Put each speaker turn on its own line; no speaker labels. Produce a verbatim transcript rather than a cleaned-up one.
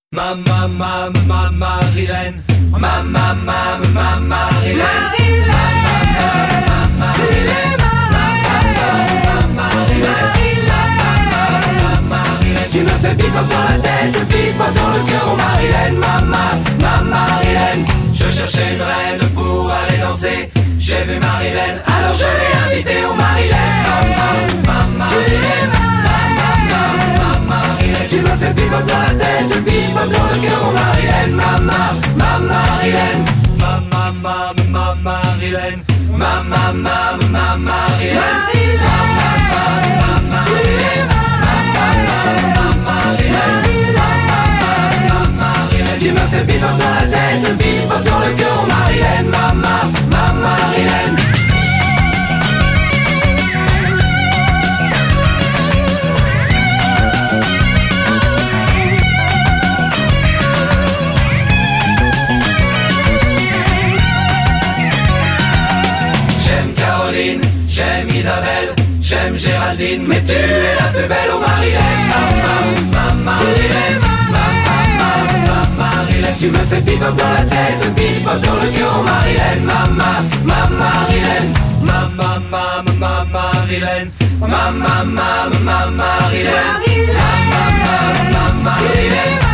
Ma ma ma ma Marilène, ma ma ma ma Marilène, Marilène, tu me fais pipote dans la tête, pipote dans le cœur, oh Marilène, ma ma Marilène. Je cherchais une reine pour aller danser, j'ai vu Marilène, alors je l'ai invitée, oh Marilène, ma ma Marilène. Tu me fais pipote dans la tête, pipote dans le cœur, oh Marilène, ma ma Marilène, ma ma ma ma Marilène, ma ma ma ma Marilène, ma ma ma Marilène, tu me fais pipote dans la tête, pipote dans le cœur, oh Marilène, ma ma ma Marilène. J'aime Isabelle, j'aime Géraldine, mais tu es la plus belle, oh Marilène, ma ma Marilène, ma ma ma Marilène. Tu me fais pipote dans la tête, pipote dans le cœur, oh Marilène, ma ma ma Marilène, ma ma ma ma Marilène, ma ma ma ma Marilène, ma ma ma ma Marilène.